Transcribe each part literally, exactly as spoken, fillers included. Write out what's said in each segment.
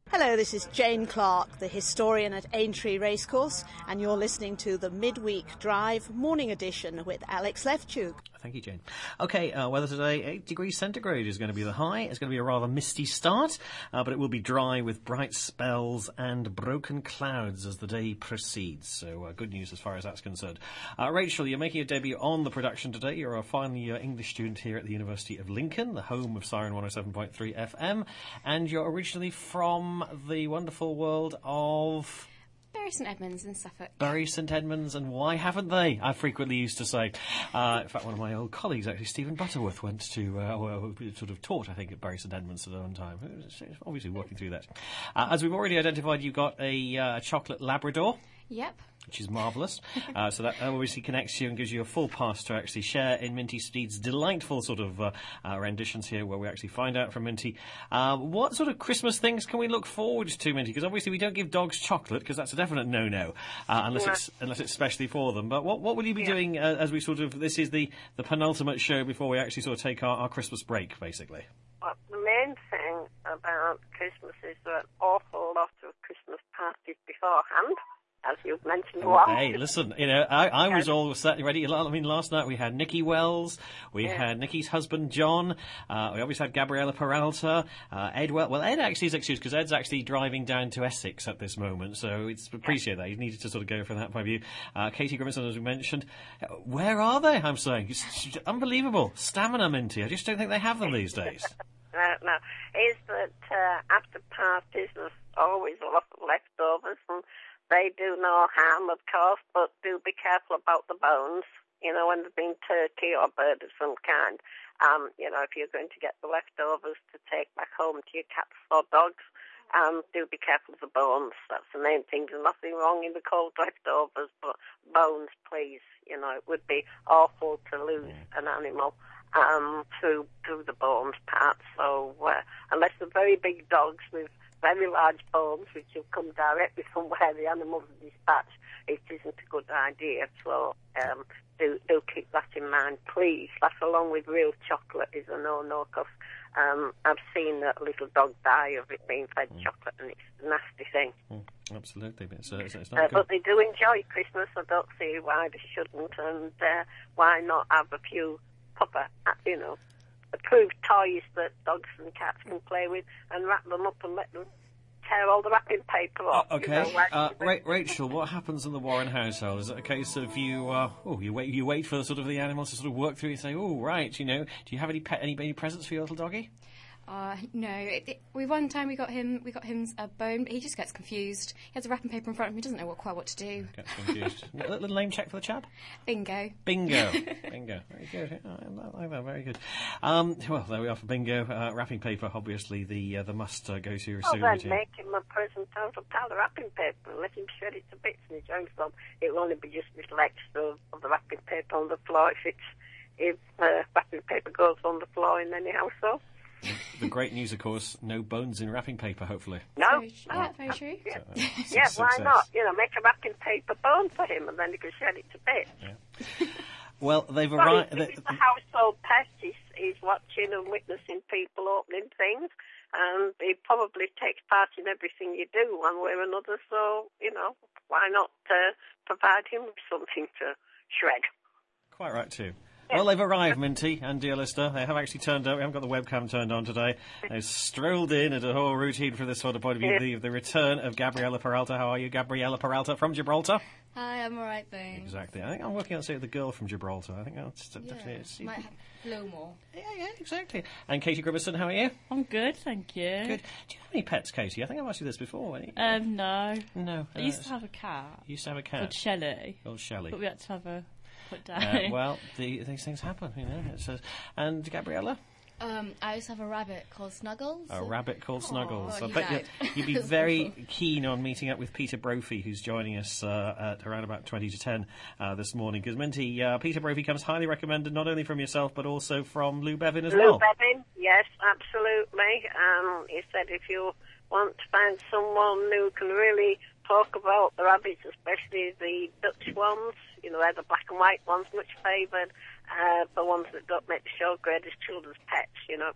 Hello, this is Jane Clark, the historian at Aintree Racecourse, and you're listening to the Midweek Drive Morning Edition with Alex Lefchuk. Thank you, Jane. OK, uh, weather today, eight degrees centigrade is going to be the high. It's going to be a rather misty start, uh, but it will be dry with bright spells and broken clouds as the day proceeds. So uh, good news as far as that's concerned. Uh, Rachel, you're making a debut on the production today. You're a final year English student here at the University of Lincoln, the home of Siren one oh seven point three F M, and you're originally from the wonderful world of... Bury St Edmunds in Suffolk. Bury St Edmunds, and why haven't they? I frequently used to say. Uh, in fact, one of my old colleagues, actually, Stephen Butterworth, went to, uh, well, sort of taught, I think, at Bury St Edmunds at one time. Obviously working through that. Uh, as we've already identified, you've got a uh, chocolate Labrador. Yep. Which is marvellous. uh, so that obviously connects you and gives you a full pass to actually share in Minty Steed's delightful sort of uh, uh, renditions here, where we actually find out from Minty uh, what sort of Christmas things can we look forward to, Minty? Because obviously we don't give dogs chocolate, because that's a definite no-no, uh, unless yeah. it's unless it's specially for them. But what what will you be yeah. doing uh, as we sort of, this is the, the penultimate show before we actually sort of take our, our Christmas break, basically? Well, the main thing about Christmas is there are an awful lot of Christmas parties beforehand, as you've mentioned. Oh, hey, listen, you know, I, I was all set ready. I mean, last night we had Nikki Wells, we yeah. had Nikki's husband, John, uh, we obviously had Gabriella Peralta, uh, Ed, well, well, Ed actually is excused because Ed's actually driving down to Essex at this moment, so it's appreciate that. He needed to sort of go from that point of view. Uh, Katie Grimson, as we mentioned. Where are they, I'm saying? It's unbelievable. Stamina, Minty. I just don't think they have them these days. No, no. Is that uh, after parties there's always a lot of leftovers, and they do no harm, of course, but do be careful about the bones, you know, when there's been turkey or bird of some kind. Um, you know, if you're going to get the leftovers to take back home to your cats or dogs, um, do be careful of the bones. That's the main thing. There's nothing wrong in the cold leftovers, but bones, please. You know, it would be awful to lose an animal um, through, through the bones part. So uh, unless they're very big dogs with very large bones, which have come directly from where the animals are dispatched, it isn't a good idea. So um, do do keep that in mind, please. That, along with real chocolate, is a no-no, because um, I've seen a little dog die of it being fed mm. chocolate, and it's a nasty thing. Mm, absolutely, but it's, uh, it's, it's not uh, good. But they do enjoy Christmas. I don't see why they shouldn't, and uh, why not have a few proper, you know, approved toys that dogs and cats can play with, and wrap them up and let them tear all the wrapping paper off. Uh, okay, you know, uh, Ra- Rachel, what happens in the Warren household? Is it a case of you, uh, oh, you wait, you wait for sort of the animals to sort of work through? You say, oh, right, you know, do you have any pet, any, any presents for your little doggy? Uh, no, it, it, we one time we got him we got him a bone, but he just gets confused. He has a wrapping paper in front of him, he doesn't know what quite what to do. Gets confused. A little name check for the chap? Bingo. Bingo. Bingo. Very good. I like that, very good. Um, well, there we are for bingo. Uh, wrapping paper, obviously, the uh, the must uh, go to oh, then make him a present out of pile of wrapping paper and let him shred it to bits and enjoy himself. It will only be just a little extra of the wrapping paper on the floor if it's if uh, wrapping paper goes on the floor in any household. The great news, of course, no bones in wrapping paper, hopefully. No. Very, true. Oh, very true. Yeah, so, uh, yeah why success. not? You know, make a wrapping paper bone for him and then he can shred it to bits. Yeah. Well, they've well, arrived... Well, the household pet. He's, he's watching and witnessing people opening things, and he probably takes part in everything you do, one way or another, so, you know, why not uh, provide him with something to shred? Quite right, too. Well, they've arrived, Minty and dear listener. They have actually turned up. We haven't got the webcam turned on today. They've strolled in at a whole routine from this sort of point of view. Yeah. The, the return of Gabriella Peralta. How are you, Gabriella Peralta from Gibraltar? Hi, I'm all right, thanks. Exactly. I think I'm working on, say, the girl from Gibraltar. I think that's yeah, definitely... It's, might have flow more. Yeah, yeah, exactly. And Katie Grimmerson, how are you? I'm good, thank you. Good. Do you have any pets, Katie? I think I've asked you this before. Any? Um, no. No. I uh, used to have a cat. You used to have a cat? Called Shelley. Called Shelley. But we had to have her put down. Uh, well, the, these things happen, you know. It's, uh, and Gabriella? Um, I used to have a rabbit called Snuggles. A rabbit called Snuggles. Oh, I he bet died. you'd, you'd be very keen on meeting up with Peter Brophy, who's joining us uh, at around about twenty to ten uh, this morning. Because, Minty, uh, Peter Brophy comes highly recommended not only from yourself, but also from Lou Bevan as Lou well. Lou Bevan, yes, absolutely. Um, he said if you want to find someone who can really talk about the rabbits, especially the Dutch ones, you know, they're the black and white ones, much favoured. Uh, the ones that don't make the show grade as children's pets, you know, it was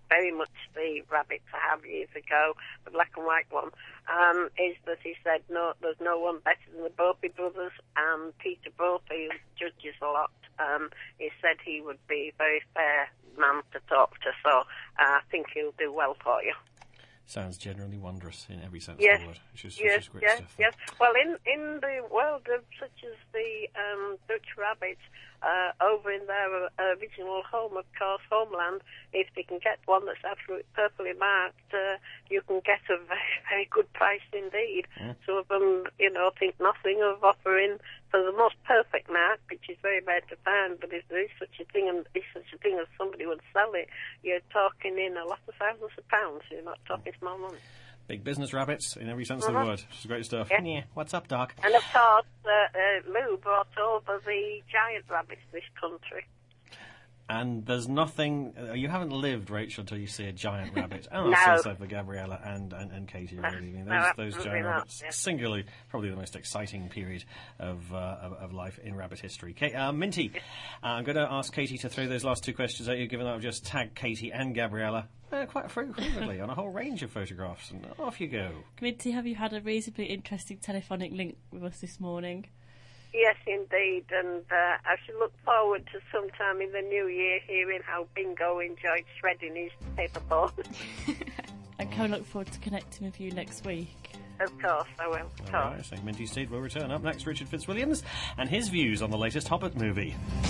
very much the rabbits I have years ago, the black and white one, um, is that he said, no, there's no one better than the Brophy brothers, and Peter Brophy, who judges a lot, um, he said he would be a very fair man to talk to, so uh, I think he'll do well for you. Sounds generally wondrous in every sense Yes, of the word, which is, yes, which is great yes, stuff. yes. Well, in, in the world of such as the um, Dutch rabbits, uh, over in their uh, original home, of course, homeland, if they can get one that's absolutely purply marked, uh, you can get a very, very good price indeed. Mm. Some of them, you know, think nothing of offering for the most perfect mark, which is very rare to find, but if there is such a thing, and is such a thing as somebody would sell it, you're talking in a lot of thousands of pounds. You're not talking small money. Big business rabbits in every sense Uh-huh. of the word, which is great stuff. Yeah. Yeah. What's up, Doc? And of course, uh, uh, Lou brought over the giant rabbits to this country. And there's nothing... Uh, you haven't lived, Rachel, until you see a giant rabbit. And No. I'll say so for Gabriella and, and, and Katie, really. I mean, No, those, those absolutely giant not, rabbits, yeah. singularly, probably the most exciting period of, uh, of, of life in rabbit history. Ka- uh, Minty, uh, I'm going to ask Katie to throw those last two questions at you, given that I've just tagged Katie and Gabriella uh, quite frequently on a whole range of photographs. And off you go. Minty, have you had a reasonably interesting telephonic link with us this morning? Yes, indeed, and uh, I should look forward to sometime in the new year hearing how Bingo enjoyed shredding his paperboard. And can I look forward to connecting with you next week? Of course, I will. Of All course. right, so Minty Steed will return. Up next, Richard Fitzwilliams and his views on the latest Hobbit movie.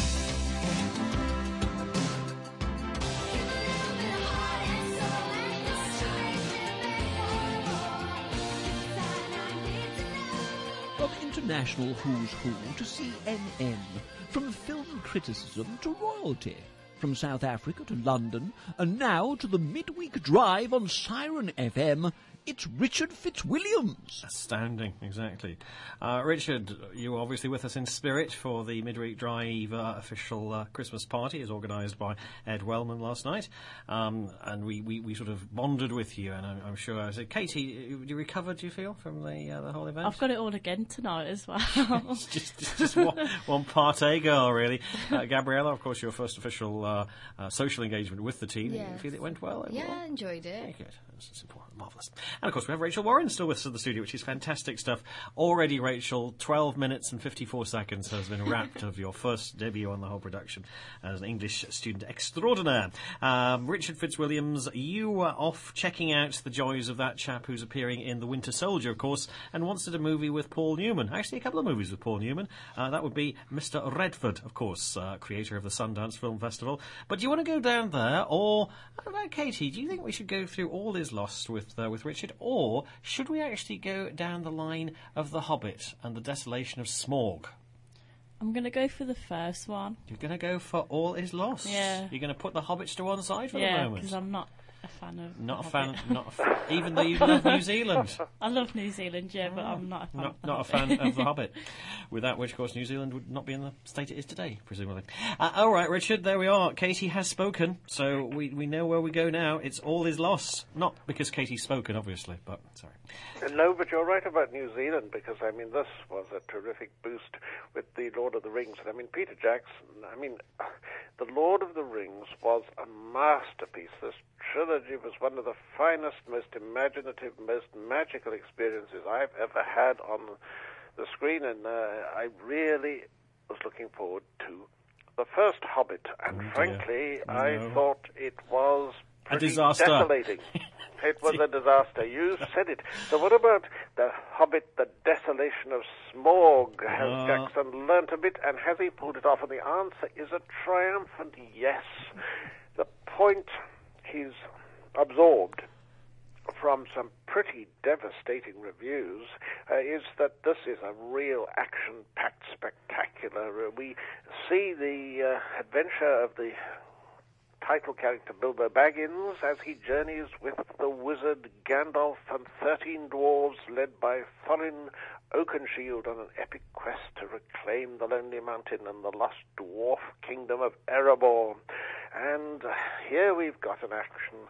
From international who's who to C N N, from film criticism to royalty, from South Africa to London, and now to the midweek drive on Siren F M, it's Richard Fitzwilliams. Astounding, exactly. Uh, Richard, you were obviously with us in spirit for the Midweek Drive uh, official uh, Christmas party, as organised by Ed Wellman last night. Um, and we, we, we sort of bonded with you, and I'm, I'm sure... I said, Katie, you recovered, do you feel, from the uh, the whole event? I've got it all again tonight as well. It's just, just, just one, one party girl, really. Uh, Gabriella, of course, your first official uh, uh, social engagement with the team. Yes. You feel it went well? Yeah, overall? I enjoyed Very it. good. That's important. Marvellous. And, of course, we have Rachel Warren still with us in the studio, which is fantastic stuff. Already, Rachel, twelve minutes and fifty-four seconds has been wrapped of your first debut on the whole production as an English student extraordinaire. Um, Richard Fitzwilliams, you were off checking out the joys of that chap who's appearing in The Winter Soldier, of course, and once did a movie with Paul Newman. Actually, a couple of movies with Paul Newman. Uh, that would be Mister Redford, of course, uh, creator of the Sundance Film Festival. But do you want to go down there, or, what about Katie, do you think we should go through All Is Lost with uh, with Richard, or should we actually go down the line of The Hobbit and the desolation of Smaug? I'm going to go for the first one. You're going to go for All Is Lost? Yeah. You're going to put the Hobbits to one side for the Yeah, moment? because I'm not a fan of Not a The fan, Hobbit. not a fan, even though you love New Zealand. I love New Zealand, yeah, but I'm not a fan Not, of The not a Hobbit. fan of The Hobbit. Without which, of course, New Zealand would not be in the state it is today, presumably. Uh, all right, Richard, there we are. Katie has spoken, so we, we know where we go now. It's All Is Lost. Not because Katie's spoken, obviously, but sorry. Uh, No, but you're right about New Zealand, because, I mean, this was a terrific boost with the Lord of the Rings. And, I mean, Peter Jackson, I mean, the Lord of the Rings was a masterpiece. This trilogy was one of the finest, most imaginative, most magical experiences I've ever had on the screen, and uh, I really was looking forward to the first Hobbit. And, Oh, dear. frankly, Oh, I no. thought it was A pretty disaster. desolating. It was a disaster. You said it. So what about The Hobbit, the desolation of Smaug? Has Uh. Jackson learnt a bit, and has he pulled it off? And the answer is a triumphant yes. The point he's absorbed from some pretty devastating reviews uh, is that this is a real action-packed spectacular. Uh, we see the uh, adventure of the title character Bilbo Baggins as he journeys with the wizard Gandalf and thirteen dwarves led by Thorin Oakenshield on an epic quest to reclaim the Lonely Mountain and the lost dwarf kingdom of Erebor. And uh, here we've got an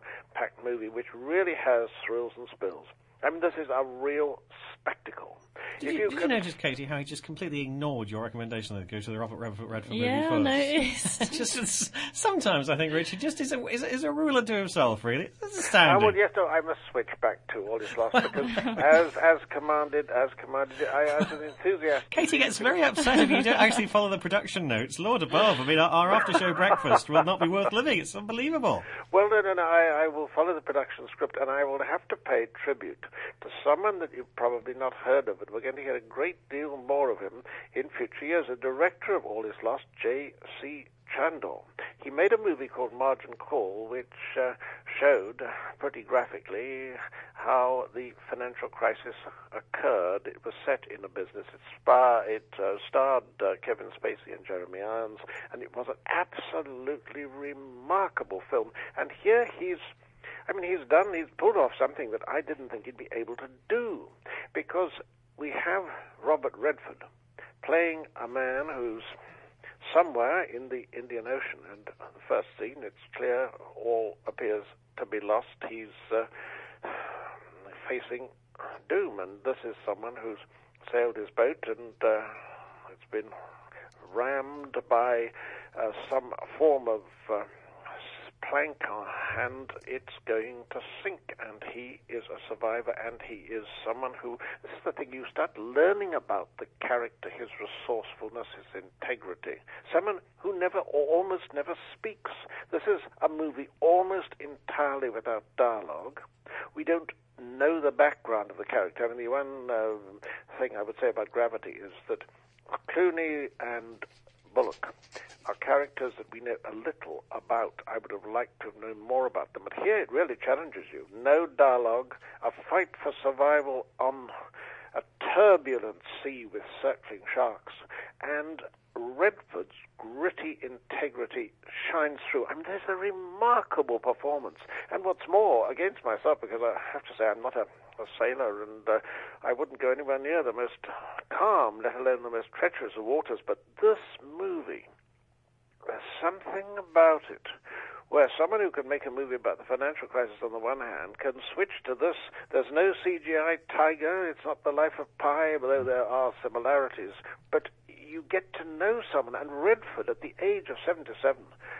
action-packed movie which really has thrills and spills. I mean, this is a real spectacle. Did, if you, you did could... you notice, Katie, how he just completely ignored your recommendation to go to the Robert Redford, Redford Yeah, I movie first? noticed. just it's, sometimes I think Richard just is a, is, a, is a ruler to himself, really. It's Ah, astounding. well, yes, no, I must switch back to All Is Lost because, as as commanded, as commanded, I, as an enthusiast. Katie gets very upset if you don't actually follow the production notes. Lord above, I mean, our, our after-show breakfast will not be worth living. It's unbelievable. Well, no, no, no. I, I will follow the production script, and I will have to pay tribute to someone that you've probably not heard of, but we're going to hear a great deal more of him in future years. The director of All Is Lost, J C Chandor. He made a movie called Margin Call, which uh, showed pretty graphically how the financial crisis occurred. It was set in a business. It, spa, it uh, starred uh, Kevin Spacey and Jeremy Irons, and it was an absolutely remarkable film. And here he's I mean, he's done, he's pulled off something that I didn't think he'd be able to do, because we have Robert Redford playing a man who's somewhere in the Indian Ocean, and the first scene, it's clear, all appears to be lost. He's uh, facing doom, and this is someone who's sailed his boat, and uh, it's been rammed by uh, some form of uh, plank, and it's going to sink, and he is a survivor, and he is someone who, this is the thing, you start learning about the character, his resourcefulness, his integrity, someone who never, or almost never speaks. This is a movie almost entirely without dialogue. We don't know the background of the character. I mean, the one uh, thing I would say about Gravity is that Clooney and Bullock are characters that we know a little about. I would have liked to have known more about them. But here it really challenges you. No dialogue, a fight for survival on a turbulent sea with circling sharks. And Redford's gritty integrity shines through. I mean, there's a remarkable performance. And what's more, against myself, because I have to say I'm not a, a sailor, and uh, I wouldn't go anywhere near the most calm, let alone the most treacherous of waters, but this movie, there's something about it where someone who can make a movie about the financial crisis on the one hand can switch to this. There's no C G I tiger. It's not The Life of Pi, although there are similarities. But you get to know someone. And Redford, at the age of seventy-seven,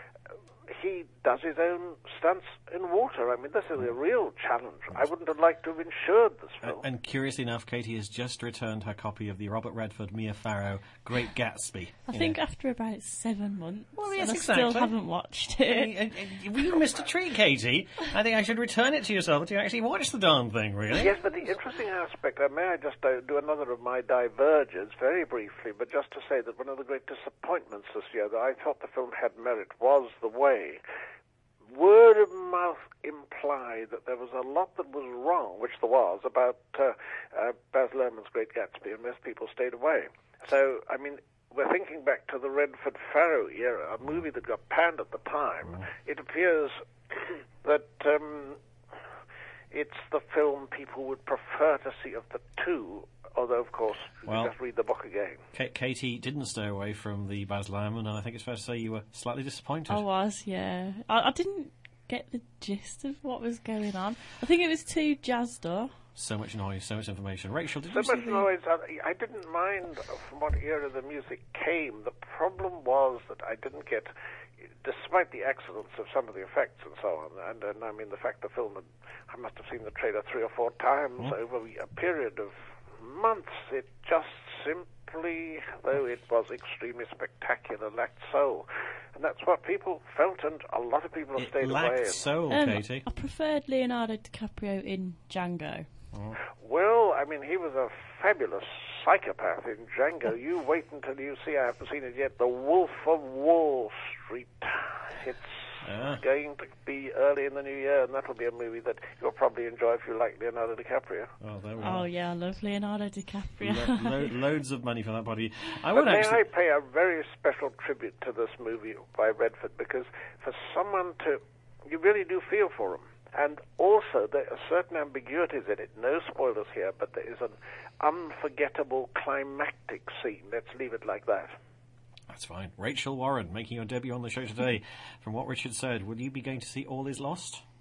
he does his own stunts in water. I mean, this is a real challenge. I wouldn't have liked to have insured this film. And, and curiously enough, Katie has just returned her copy of the Robert Redford, Mia Farrow, Great Gatsby. I you think know. after about seven months, Well, yes, and I exactly. still haven't watched it. And, and, and you missed a treat, Katie. I think I should return it to yourself to actually watch the darn thing, really. Yes, but the interesting aspect, uh, may I just uh, do another of my diverges very briefly, but just to say that one of the great disappointments this year that I thought the film had merit was the way word of mouth implied that there was a lot that was wrong, which there was, about uh, uh, Baz Luhrmann's Great Gatsby, and most people stayed away. So, I mean, we're thinking back to the Redford Farrow era, a movie that got panned at the time. Mm. It appears that um, it's the film people would prefer to see of the two, although, of course, you well, just read the book again. K- Katie didn't stay away from the Baz Luhrmann, and I think it's fair to say you were slightly disappointed. I was, yeah. I, I didn't get the gist of what was going on. I think it was too jazzed up. So much noise, so much information. Rachel, did so you see much the... noise. I, I didn't mind from what era the music came. The problem was that I didn't get, despite the excellence of some of the effects and so on, and, and I mean the fact the film, had, I must have seen the trailer three or four times mm. over a period of months, it just simply, though it was extremely spectacular, lacked soul. And that's what people felt, and a lot of people have it stayed lacked away. Lacked soul, um, Katie. I preferred Leonardo DiCaprio in Django. Oh. Well, I mean, he was a fabulous psychopath in Django. You wait until you see, I haven't seen it yet, The Wolf of Wall Street. It's ah. going to be early in the new year, and that'll be a movie that you'll probably enjoy if you like Leonardo DiCaprio. Oh, there we oh are. yeah, I love Leonardo DiCaprio. Lo- lo- loads of money for that body. I but would may actually... I pay a very special tribute to this movie by Redford, because for someone to, you really do feel for him. And also, there are certain ambiguities in it. No spoilers here, but there is an unforgettable climactic scene. Let's leave it like that. That's fine. Rachel Warren, making your debut on the show today. From what Richard said, will you be going to see All Is Lost?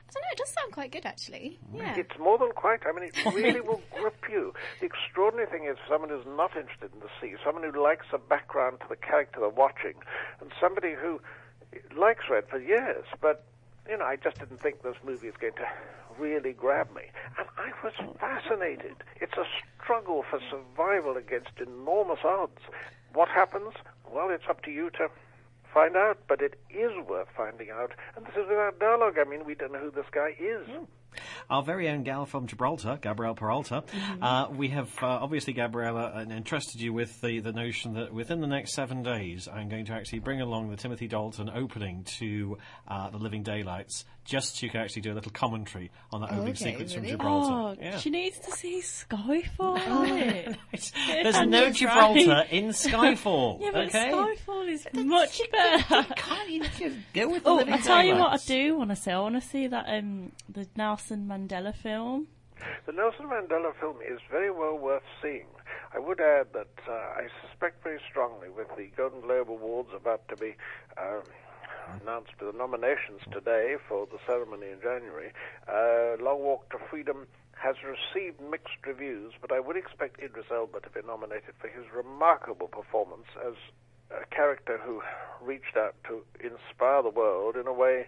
I don't know, it does sound quite good, actually. Yeah. It's more than quite. I mean, it really will grip you. The extraordinary thing is someone who's not interested in the sea, someone who likes a background to the character they're watching, and somebody who likes Red for years, but, you know, I just didn't think this movie is going to really grab me. And I was fascinated. It's a struggle for survival against enormous odds. What happens? Well, it's up to you to find out, but it is worth finding out. And this is without dialogue. I mean, we don't know who this guy is. Mm. Our very own gal from Gibraltar, Gabrielle Peralta. Mm-hmm. Uh, we have uh, obviously, Gabriella, uh, entrusted you with the, the notion that within the next seven days, I'm going to actually bring along the Timothy Dalton opening to uh, The Living Daylights, just so you can actually do a little commentary on that Oh, opening okay, sequence really? from Gibraltar. Oh, Yeah. she needs to see Skyfall. Right. There's And no you're Gibraltar right. in Skyfall. Yeah, but okay? Skyfall is much better. Can't you just go with the Oh, Living I tell you what I Daylights? do want to see. I want to see that um the Nelson Mandela film. The Nelson Mandela film is very well worth seeing. I would add that uh, I suspect very strongly, with the Golden Globe Awards about to be um, announced the nominations today for the ceremony in January, uh, Long Walk to Freedom has received mixed reviews, but I would expect Idris Elba to be nominated for his remarkable performance as a character who reached out to inspire the world in a way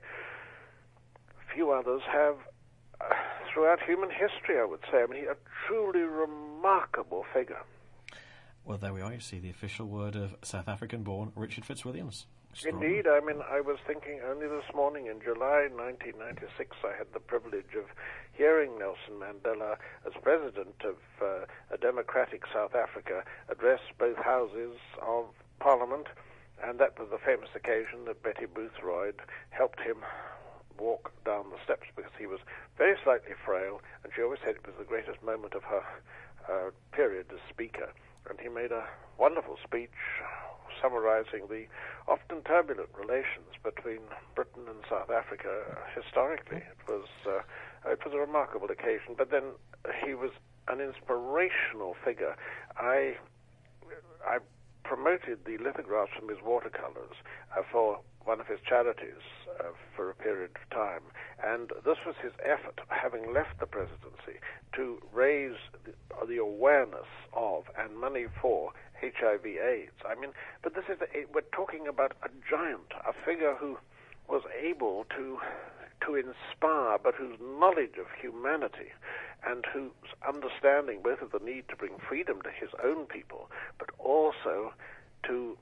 few others have uh, throughout human history, I would say. I mean, he, a truly remarkable figure. Well, there we are. You see the official word of South African-born Richard Fitzwilliams. Indeed, I mean, I was thinking only this morning in July nineteen ninety-six, I had the privilege of hearing Nelson Mandela, as president of uh, a democratic South Africa, address both houses of Parliament, and that was the famous occasion that Betty Boothroyd helped him walk down the steps, because he was very slightly frail, and she always said it was the greatest moment of her uh, period as speaker. And he made a wonderful speech summarizing the often turbulent relations between Britain and South Africa historically. It was uh, it was a remarkable occasion. But then he was an inspirational figure. I I promoted the lithographs from his watercolors uh, for one of his charities uh, for a period of time, and this was his effort, having left the presidency, to raise the, the awareness of and money for H I V AIDS. I mean, but this is the, we're talking about a giant, a figure who was able to to inspire, but whose knowledge of humanity and whose understanding both of the need to bring freedom to his own people, but also to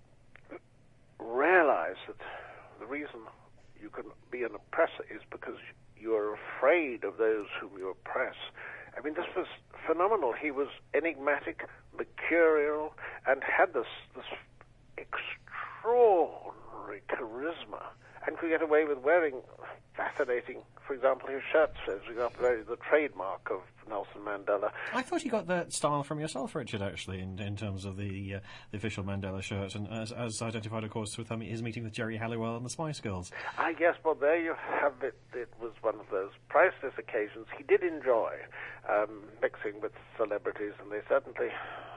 realize that the reason you can be an oppressor is because you are afraid of those whom you oppress. I mean, this was phenomenal. He was enigmatic, mercurial, and had this this extraordinary charisma, and could get away with wearing fascinating, for example, his shirt says, for example, the trademark of Nelson Mandela. I thought you got that style from yourself, Richard, actually, in, in terms of the uh, the official Mandela shirt, and as, as identified, of course, with um, his meeting with Jerry Halliwell and the Spice Girls. I guess, well, there you have it. It was one of those priceless occasions. He did enjoy um, mixing with celebrities, and they certainly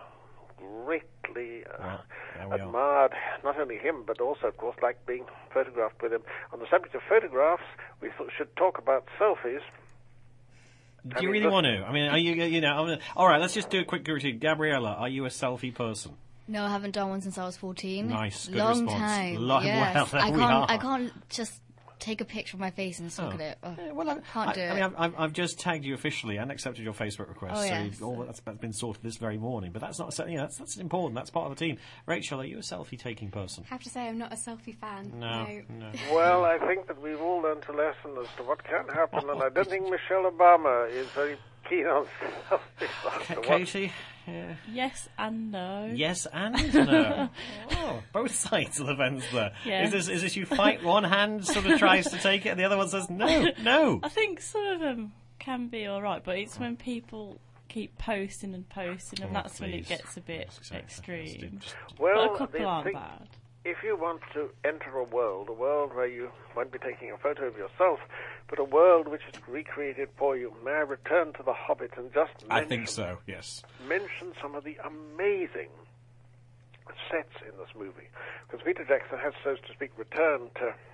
greatly uh, well, admired not only him, but also, of course, liked being photographed with him. On the subject of photographs, we th- should talk about selfies. Do I you mean, really this- want to? I mean, are you, you know, I'm gonna, all right, let's just do a quick routine. Gabriella, are you a selfie person? No, I haven't done one since I was fourteen. Nice, good Long response. time. Lo- yes. well, there I we can't. are. I can't just take a picture of my face and just look Oh. at it. Oh, Yeah, well, I, can't I, do I it. mean, I've, I've, I've just tagged you officially and accepted your Facebook request, Oh, so yes. you've- all that's, that's been sorted this very morning. But that's not, so- you know, that's, that's important. That's part of the team. Rachel, are you a selfie-taking person? I have to say, I'm not a selfie fan. No, no. no. Well, I think that we've all learned a lesson as to what can happen, and I don't think Michelle Obama is very keen on selfies after what Katie? Yeah. Yes and no. Yes and no. Oh, both sides of the fence there. Yeah. Is this, is this you fight, one hand sort of tries to take it and the other one says no, no. I think some of them can be all right, but it's when people keep posting and posting, and Oh, that's when it please. gets a bit Yes, exactly. extreme. Just- Well, But a couple the aren't thing- bad. if you want to enter a world, a world where you won't be taking a photo of yourself, but a world which is recreated for you, may I return to The Hobbit and just mention, I think so, yes. mention some of the amazing sets in this movie? Because Peter Jackson has, so to speak, returned to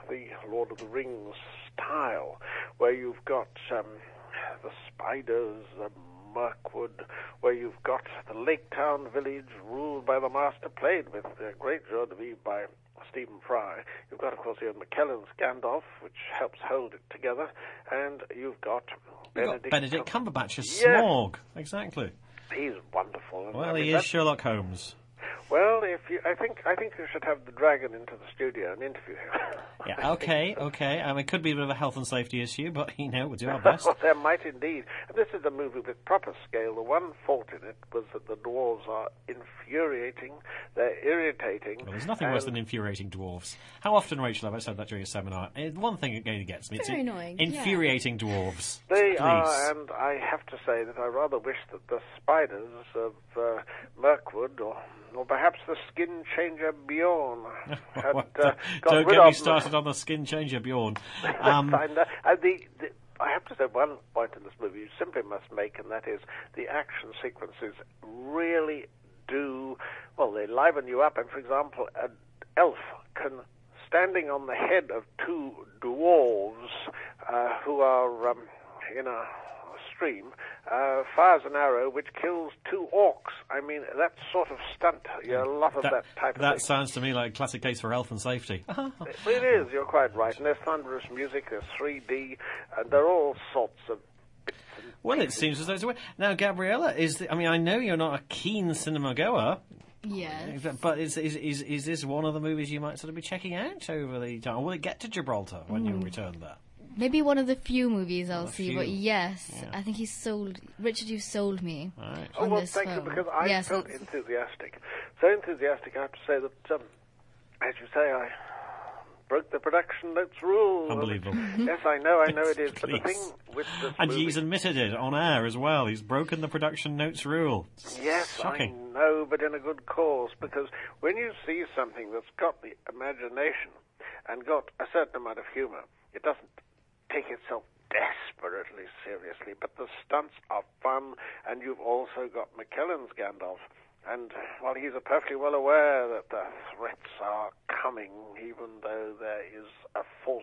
the Lord of the Rings style, where you've got um, the spiders, the Mirkwood, where you've got the Lake Town village ruled by the master, played with uh, great joie de vivre by Stephen Fry. You've got, of course, Ian McKellen's Gandalf, which helps hold it together, and you've got Benedict, got Benedict Cumberbatch as yeah. Smaug. Exactly. He's wonderful. And, Well, I mean, he is that's- Sherlock Holmes. Well, if you, I think, I think you should have the dragon into the studio and interview him. Yeah, okay, okay. I mean, it could be a bit of a health and safety issue, but, you know, we'll do our best. Well, there might indeed. And this is a movie with proper scale. The one fault in it was that the dwarves are infuriating, they're irritating. Well, there's nothing worse than infuriating dwarves. How often, Rachel, have I said that during a seminar? Eh, one thing that really gets me. It's Very in- annoying, Infuriating dwarves. They Please. are, and I have to say that I rather wish that the spiders of uh, Mirkwood, or, or perhaps the skin changer Bjorn, had What uh, the- got Don't rid get me of started on the skin changer, Bjorn. Um, I, know. Uh, the, the, I have to say one point in this movie you simply must make, and that is the action sequences really do, well, they liven you up. And, for example, an elf can, standing on the head of two dwarves uh, who are um, in a stream, uh, fires an arrow which kills two orcs. I mean, that sort of stunt, you know, a lot of that, that type of that thing. sounds to me like a classic case for health and safety. It is, you're quite right. And there's thunderous music, there's three D, and there are all sorts of bits and Well, it seems as though it's a way. Now, Gabriella, is the, I mean, I know you're not a keen cinema goer, Yes. but is, is is is this one of the movies you might sort of be checking out over the time? Or will it get to Gibraltar when you return there? Maybe one of the few movies I'll a see, few. but yes, Yeah. I think he's sold. Richard, you sold me. All right. Oh, on well, this thank you, film. because I Yes, felt it's- enthusiastic. So enthusiastic, I have to say that, um, as you say, I broke the production notes rule. Unbelievable. Yes, I know, I know it is. But the Please. thing with this And movie... he's admitted it on air as well. He's broken the production notes rule. Yes, Shocking. I know, but in a good cause, because when you see something that's got the imagination and got a certain amount of humour, it doesn't take itself desperately seriously, but the stunts are fun, and you've also got McKellen's Gandalf. And, well, he's perfectly well aware that the threats are coming, even though there is a false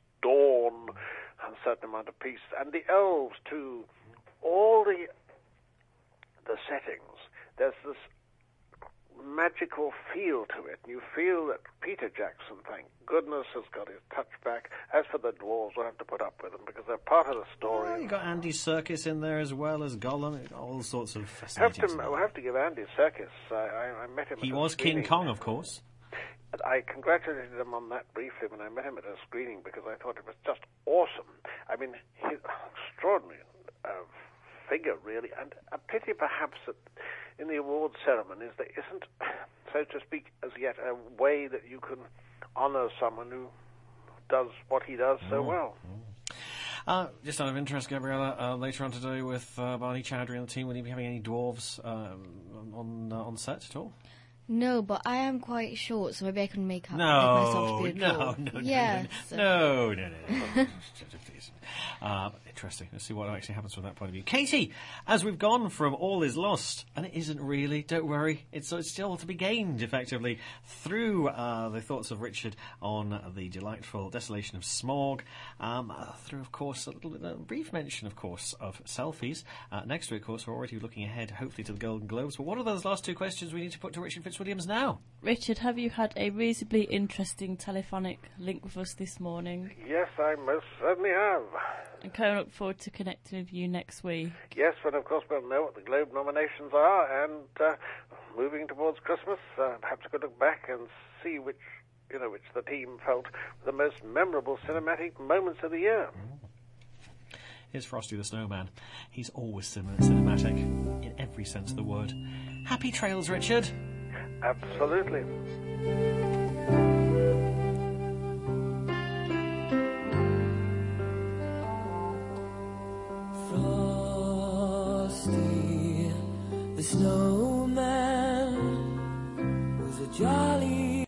dawn and a certain amount of peace. And the elves, too, all the the settings, there's this magical feel to it. You feel that Peter Jackson, thank goodness, has got his touch back. As for the dwarves, we'll have to put up with them, because they're part of the story. Oh, you got Andy Serkis in there as well as Gollum. All sorts of have fascinating to, stuff. we'll have to give Andy Serkis. I, I, I met him. He at a was King screening. Kong, of course. I congratulated him on that briefly when I met him at a screening, because I thought it was just awesome. I mean, he's extraordinary uh, figure, really, and a pity perhaps that in the awards ceremonies there isn't, so to speak, as yet a way that you can honour someone who does what he does so well. Uh, just out of interest, Gabriella, uh, later on today with uh, Barney Chowdhury and the team, will you be having any dwarves um, on uh, on set at all? No, but I am quite short, so maybe I can make up No, make myself to be a no, dwarf. no, no, yes. no, no, no, no. no. Please. Uh, interesting. Let's see what actually happens from that point of view. Katie, as we've gone from all is lost, and it isn't really, don't worry, it's, it's still to be gained, effectively, through uh, the thoughts of Richard on the delightful desolation of Smaug, um, uh, through, of course, a little a brief mention, of course, of selfies. Uh, next week, of course, we're already looking ahead, hopefully, to the Golden Globes. But what are those last two questions we need to put to Richard Fitzwilliams now? Richard, have you had a reasonably interesting telephonic link with us this morning? Yes, I most certainly have. And can I look forward to connecting with you next week? Yes, but of course we'll know what the Globe nominations are, and uh, moving towards Christmas, uh, perhaps we could look back and see which, you know, which the team felt were the most memorable cinematic moments of the year. Here's Frosty the Snowman. He's always cin- cinematic, in every sense of the word. Happy trails, Richard. Absolutely. Frosty the snowman was a jolly